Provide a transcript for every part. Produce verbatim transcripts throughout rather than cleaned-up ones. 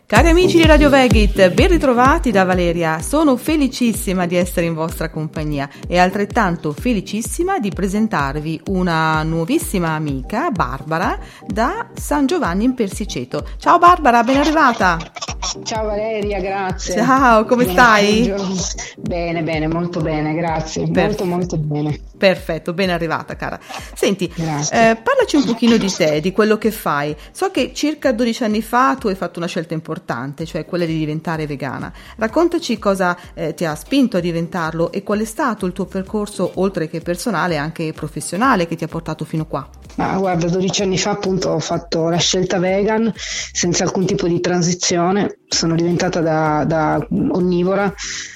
Cari amici di Radio Vegit, ben ritrovati da Valeria. Sono felicissima di essere in vostra compagnia e altrettanto felicissima di presentarvi una nuovissima amica, Barbara, da San Giovanni in Persiceto. Ciao Barbara, ben arrivata. Ciao Valeria, grazie. Ciao, come Buon stai? buongiorno. Bene, bene, molto bene, grazie. Perfetto. Molto, molto bene. Perfetto, ben arrivata cara. Senti, Grazie. eh, parlaci un pochino di te, di quello che fai. So che circa dodici anni fa tu hai fatto una scelta importante, cioè quella di diventare vegana. Raccontaci cosa eh, ti ha spinto a diventarlo e qual è stato il tuo percorso, oltre che personale, anche professionale, che ti ha portato fino qua. Ma guarda, dodici anni fa appunto ho fatto la scelta vegan senza alcun tipo di transizione. Sono diventata da, da onnivora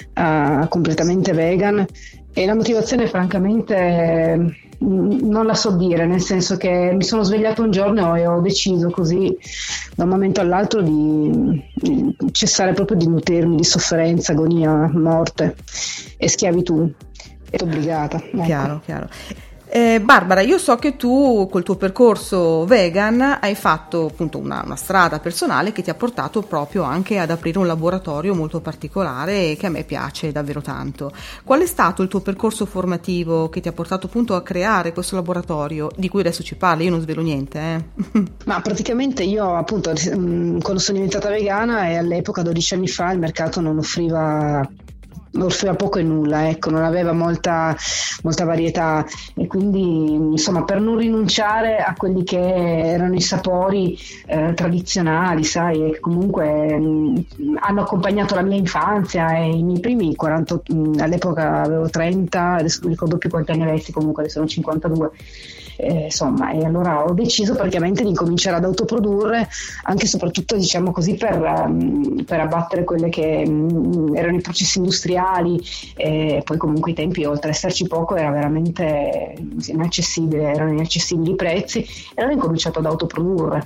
a completamente vegan. E la motivazione francamente mh, non la so dire, nel senso che mi sono svegliata un giorno e ho deciso così da un momento all'altro di, di cessare proprio di nutrirmi di sofferenza, agonia, morte e schiavitù. Ed obbligata. Ecco. Chiaro, chiaro. Eh, Barbara, io so che tu col tuo percorso vegan hai fatto appunto una, una strada personale che ti ha portato proprio anche ad aprire un laboratorio molto particolare e che a me piace davvero tanto. Qual è stato il tuo percorso formativo che ti ha portato appunto a creare questo laboratorio di cui adesso ci parli? Io non svelo niente, eh. Ma praticamente io appunto mh, quando sono diventata vegana e all'epoca dodici anni fa il mercato non offriva non offriva poco e nulla, ecco, non aveva molta, molta varietà e quindi insomma per non rinunciare a quelli che erano i sapori eh, tradizionali, sai, e comunque mh, hanno accompagnato la mia infanzia e i miei primi quaranta, mh, all'epoca avevo trenta, adesso non ricordo più quanti anni avessi, comunque adesso sono cinquantadue. Eh, insomma, e allora ho deciso praticamente di incominciare ad autoprodurre anche e soprattutto diciamo così per, um, per abbattere quelle che um, erano i processi industriali e poi comunque i tempi oltre ad esserci poco era veramente inaccessibile, erano inaccessibili i prezzi e allora ho incominciato ad autoprodurre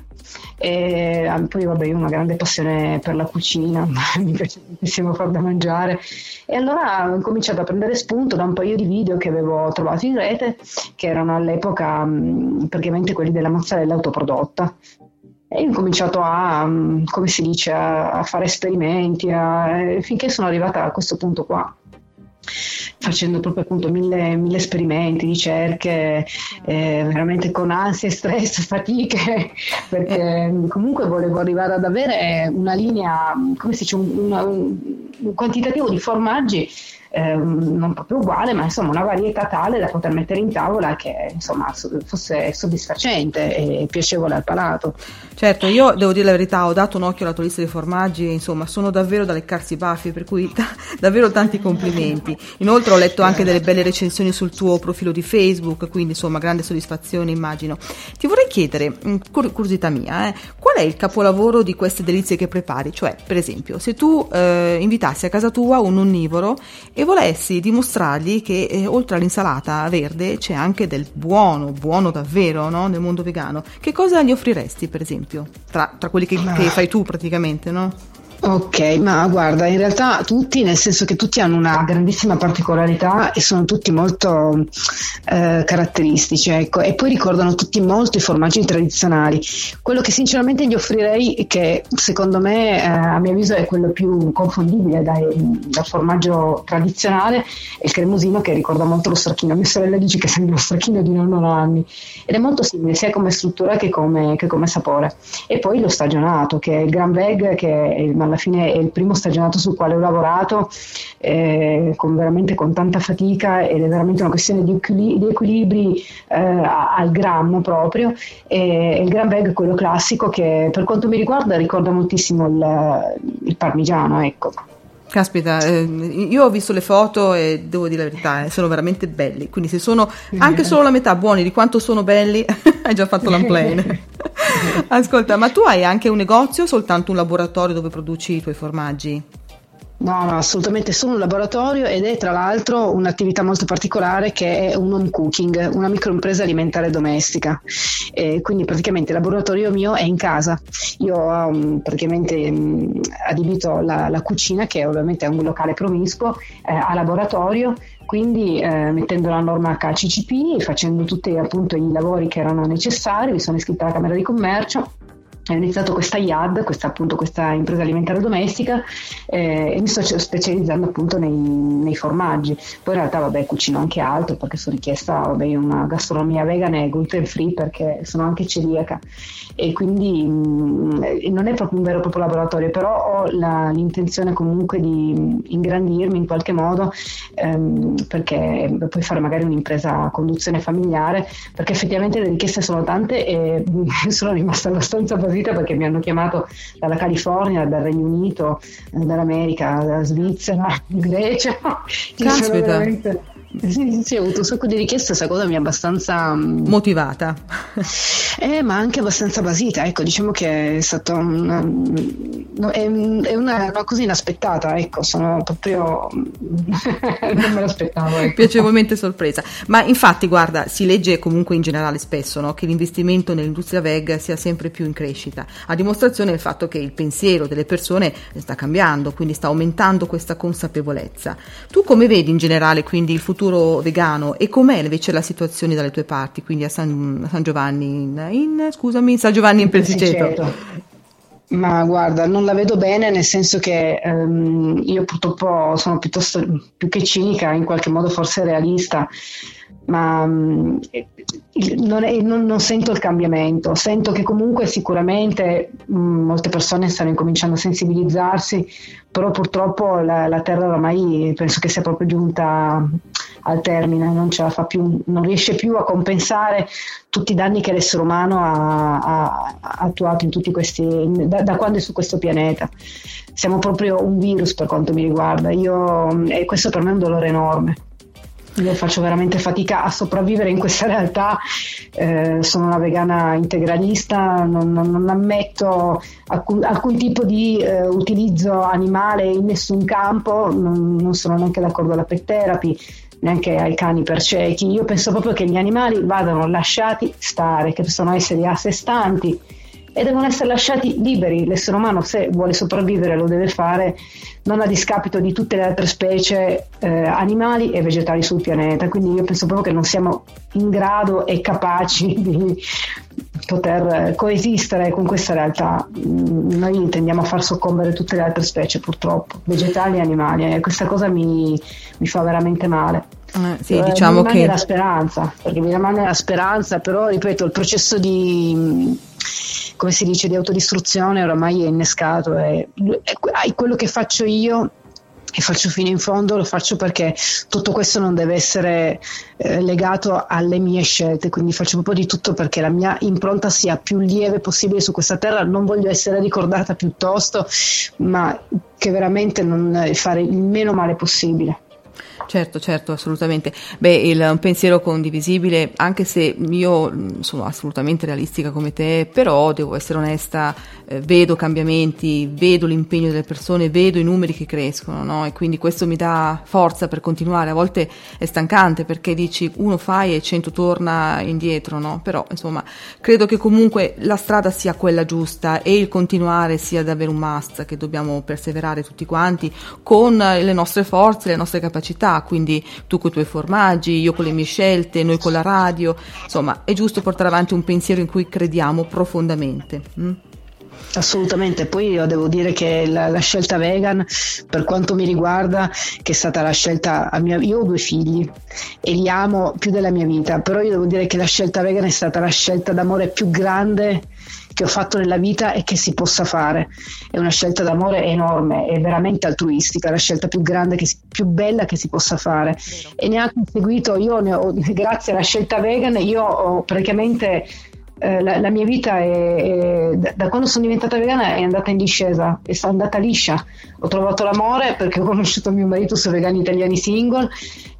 e poi vabbè io ho una grande passione per la cucina, mi piace tantissimo far da mangiare e allora ho incominciato a prendere spunto da un paio di video che avevo trovato in rete che erano all'epoca mh, praticamente quelli della mozzarella autoprodotta e ho cominciato a, mh, come si dice, a, a fare esperimenti a, eh, finché sono arrivata a questo punto qua, facendo proprio appunto mille, mille esperimenti, ricerche, eh, veramente con ansia, stress, fatiche, perché comunque volevo arrivare ad avere una linea, come si dice, un, una, un, un quantitativo di formaggi eh, non proprio uguale, ma insomma una varietà tale da poter mettere in tavola che insomma fosse soddisfacente e piacevole al palato. Certo, io devo dire la verità, ho dato un occhio alla tua lista di formaggi e insomma sono davvero da leccarsi i baffi, per cui t- davvero tanti complimenti. Inoltre ho letto anche delle belle recensioni sul tuo profilo di Facebook, quindi insomma grande soddisfazione immagino. Ti vorrei chiedere, cur- curiosità mia, eh, qual è il capolavoro di queste delizie che prepari? Cioè, per esempio, se tu eh, invitassi a casa tua un onnivoro e volessi dimostrargli che eh, oltre all'insalata verde c'è anche del buono, buono davvero, no? Nel mondo vegano, che cosa gli offriresti per esempio? Tra, tra quelli che, che fai tu praticamente, no? Ok, ma guarda, in realtà tutti, nel senso che tutti hanno una grandissima particolarità e sono tutti molto eh, caratteristici, ecco, e poi ricordano tutti molto i formaggi tradizionali. Quello che sinceramente gli offrirei, che secondo me, eh, a mio avviso, è quello più confondibile dai, dal formaggio tradizionale, è il cremosino, che ricorda molto lo stracchino. Mia sorella dice che sembra lo stracchino di nonno Nanni, ed è molto simile sia come struttura che come, che come sapore. E poi lo stagionato, che è il Gran Veg, che è il alla fine è il primo stagionato sul quale ho lavorato eh, con veramente con tanta fatica ed è veramente una questione di, equilibri, di equilibri eh, al grammo proprio e il Gran Veg è quello classico che per quanto mi riguarda ricorda moltissimo il, il parmigiano, ecco. Caspita, eh, io ho visto le foto e devo dire la verità, eh, sono veramente belli, quindi se sono anche solo la metà buoni di quanto sono belli hai già fatto l'unplane. Ascolta, ma tu hai anche un negozio o soltanto un laboratorio dove produci i tuoi formaggi? No, no, assolutamente solo un laboratorio ed è tra l'altro un'attività molto particolare che è un home cooking, una microimpresa alimentare domestica. E quindi praticamente il laboratorio mio è in casa. Io ho um, praticamente um, adibito la, la cucina, che ovviamente è un locale promiscuo, eh, a laboratorio, quindi eh, mettendo la norma H A C C P, facendo tutti appunto i lavori che erano necessari, mi sono iscritta alla Camera di Commercio. ho iniziato questa I A D, questa appunto questa impresa alimentare domestica, eh, e mi sto specializzando appunto nei, nei formaggi. Poi in realtà vabbè cucino anche altro perché sono richiesta, vabbè, una gastronomia vegana e gluten free perché sono anche celiaca, e quindi mh, non è proprio un vero e proprio laboratorio, però ho la, l'intenzione comunque di ingrandirmi in qualche modo, ehm, perché puoi fare magari un'impresa a conduzione familiare, perché effettivamente le richieste sono tante e sono rimasta abbastanza basita perché mi hanno chiamato dalla California, dal Regno Unito, eh, dall'America, dalla Svizzera, Grecia. Caspita. Sì, sì, ho avuto un sacco di richieste, questa cosa mi ha abbastanza motivata. Eh, ma anche abbastanza basita, ecco, diciamo che è stata una, è una, una cosa inaspettata, ecco, sono proprio non me l'aspettavo, ecco. Piacevolmente sorpresa. Ma infatti guarda, si legge comunque in generale spesso, no, che l'investimento nell'industria veg sia sempre più in crescita, a dimostrazione del fatto che il pensiero delle persone sta cambiando, quindi sta aumentando questa consapevolezza. Tu come vedi in generale quindi il futuro vegano, e com'è invece la situazione dalle tue parti, quindi a San, a San Giovanni in, in scusami San Giovanni in Persiceto? Ma guarda, non la vedo bene, nel senso che um, io purtroppo sono piuttosto, più che cinica, in qualche modo forse realista, ma um, non, è, non, non sento il cambiamento. Sento che comunque sicuramente um, molte persone stanno incominciando a sensibilizzarsi, però purtroppo la, la terra ormai penso che sia proprio giunta al termine, non ce la fa più, non riesce più a compensare tutti i danni che l'essere umano ha, ha, ha attuato in tutti questi, da, da quando è su questo pianeta. Siamo proprio un virus per quanto mi riguarda, io, e questo per me è un dolore enorme. Io faccio veramente fatica a sopravvivere in questa realtà, eh, sono una vegana integralista, non, non, non ammetto alcun, alcun tipo di eh, utilizzo animale in nessun campo, non, non sono neanche d'accordo alla pet therapy, neanche ai cani per ciechi. Io penso proprio che gli animali vadano lasciati stare, che sono esseri a sé stanti e devono essere lasciati liberi. L'essere umano, se vuole sopravvivere, lo deve fare non a discapito di tutte le altre specie eh, animali e vegetali sul pianeta. Quindi io penso proprio che non siamo in grado e capaci di poter coesistere con questa realtà. Noi tendiamo a far soccombere tutte le altre specie, purtroppo, vegetali e animali, e questa cosa mi, mi fa veramente male. Eh, sì, diciamo mi che la speranza, perché mi rimane la speranza, però ripeto, il processo di, come si dice, di autodistruzione oramai è innescato, e, e quello che faccio io e faccio fino in fondo lo faccio perché tutto questo non deve essere eh, legato alle mie scelte, quindi faccio proprio di tutto perché la mia impronta sia più lieve possibile su questa terra. Non voglio essere ricordata piuttosto, ma che veramente non fare il meno male possibile. Certo, certo, assolutamente. Beh, il, un pensiero condivisibile, anche se io sono assolutamente realistica come te, però devo essere onesta, eh, vedo cambiamenti, vedo l'impegno delle persone, vedo i numeri che crescono, no? E quindi questo mi dà forza per continuare. A volte è stancante perché dici uno fai e cento torna indietro, no? Però insomma credo che comunque la strada sia quella giusta e il continuare sia davvero un must, che dobbiamo perseverare tutti quanti con le nostre forze, le nostre capacità. Quindi tu con i tuoi formaggi, io con le mie scelte, noi con la radio, insomma è giusto portare avanti un pensiero in cui crediamo profondamente. Mm? Assolutamente. Poi io devo dire che la, la scelta vegan, per quanto mi riguarda, che è stata la scelta a mia, io ho due figli e li amo più della mia vita, però io devo dire che la scelta vegan è stata la scelta d'amore più grande che ho fatto nella vita e che si possa fare. È una scelta d'amore enorme, è veramente altruistica, la scelta più grande, che si, più bella che si possa fare. Vero. E ne ha conseguito, io ne ho, grazie alla scelta vegan, io ho praticamente eh, la, la mia vita è, è da, da quando sono diventata vegana è andata in discesa, è andata liscia. Ho trovato l'amore perché ho conosciuto mio marito su Vegani Italiani Single,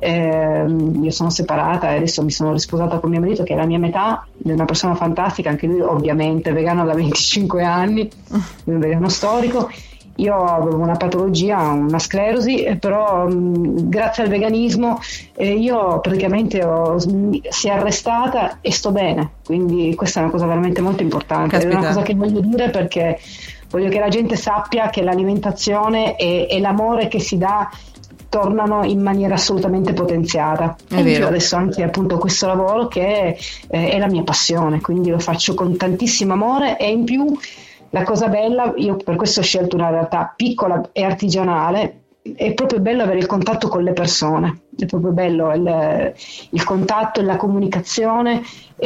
eh, io sono separata e adesso mi sono risposata con mio marito, che è la mia metà, è una persona fantastica, anche lui ovviamente vegano da venticinque anni, un vegano storico. Io avevo una patologia, una sclerosi, però mh, grazie al veganismo eh, io praticamente ho, si è arrestata e sto bene, quindi questa è una cosa veramente molto importante. Caspita. È una cosa che voglio dire perché voglio che la gente sappia che l'alimentazione e, e l'amore che si dà tornano in maniera assolutamente potenziata. È e vero. io adesso anche appunto questo lavoro che eh, è la mia passione, quindi lo faccio con tantissimo amore, e in più la cosa bella, io per questo ho scelto una realtà piccola e artigianale, è proprio bello avere il contatto con le persone, è proprio bello il, il contatto e la comunicazione,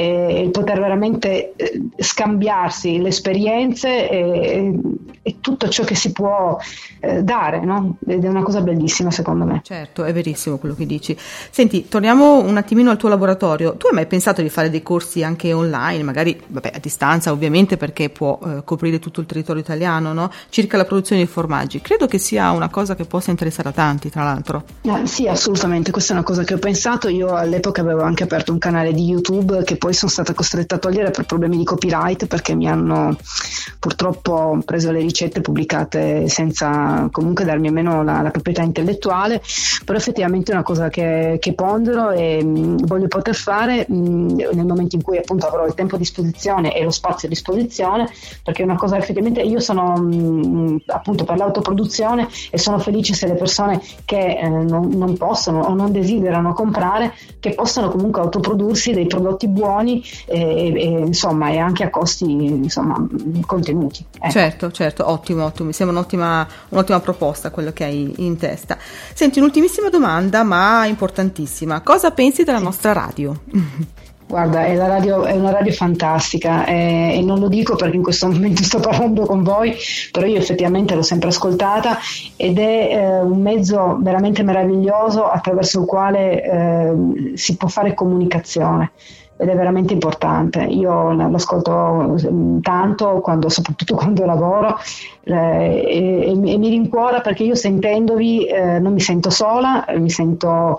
e il poter veramente eh, scambiarsi le esperienze e, e tutto ciò che si può eh, dare, no? Ed è una cosa bellissima secondo me. Certo, è verissimo quello che dici. Senti, torniamo un attimino al tuo laboratorio. Tu hai mai pensato di fare dei corsi anche online, magari vabbè, a distanza ovviamente, perché può eh, coprire tutto il territorio italiano, no? Circa la produzione di formaggi. Credo che sia una cosa che possa interessare a tanti, tra l'altro. Eh, sì, assolutamente, questa è una cosa che ho pensato. Io all'epoca avevo anche aperto un canale di YouTube che poi sono stata costretta a togliere per problemi di copyright, perché mi hanno purtroppo preso le ricette pubblicate senza comunque darmi almeno la, la proprietà intellettuale, però effettivamente è una cosa che, che pondero e mh, voglio poter fare mh, nel momento in cui appunto avrò il tempo a disposizione e lo spazio a disposizione, perché è una cosa effettivamente, io sono mh, appunto per l'autoproduzione e sono felice se le persone che eh, non, non possono o non desiderano comprare, che possano comunque autoprodursi dei prodotti buoni e, e insomma, e anche a costi insomma contenuti. Ecco. Certo, certo, ottimo, ottimo, mi sembra un'ottima, un'ottima proposta quello che hai in testa. Senti, un'ultimissima domanda, ma importantissima. Cosa pensi della nostra radio? Guarda, è, la radio, è una radio fantastica e, e non lo dico perché in questo momento sto parlando con voi, però io effettivamente l'ho sempre ascoltata ed è eh, un mezzo veramente meraviglioso attraverso il quale eh, si può fare comunicazione. Ed è veramente importante. Io l'ascolto tanto, quando, soprattutto quando lavoro, eh, e, e mi rincuora, perché io sentendovi eh, non mi sento sola, mi sento,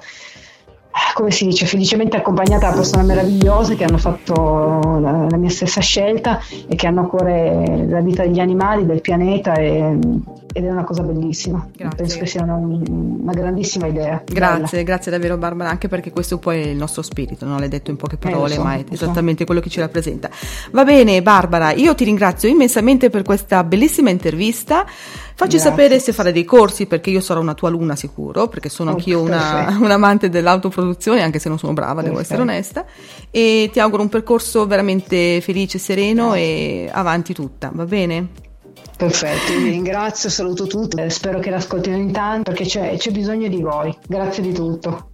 come si dice, felicemente accompagnata da persone meravigliose che hanno fatto la, la mia stessa scelta e che hanno a cuore la vita degli animali, del pianeta, e, ed è una cosa bellissima. Grazie. Penso che sia una, una grandissima idea. Grazie, Bella. grazie davvero Barbara, anche perché questo poi è il nostro spirito, non l'hai detto in poche parole, Eh, so, ma è so. esattamente quello che ci rappresenta. Va bene Barbara, io ti ringrazio immensamente per questa bellissima intervista. Facci Grazie. sapere se fare dei corsi, perché io sarò una tua alunna sicuro, perché sono Oh, anch'io una, perfetto. un amante dell'autoproduzione, anche se non sono brava, devo essere onesta, e ti auguro un percorso veramente felice, sereno e avanti tutta, va bene? Perfetto, vi ringrazio, saluto tutti, spero che l'ascoltino in tanto perché c'è, c'è bisogno di voi. Grazie di tutto.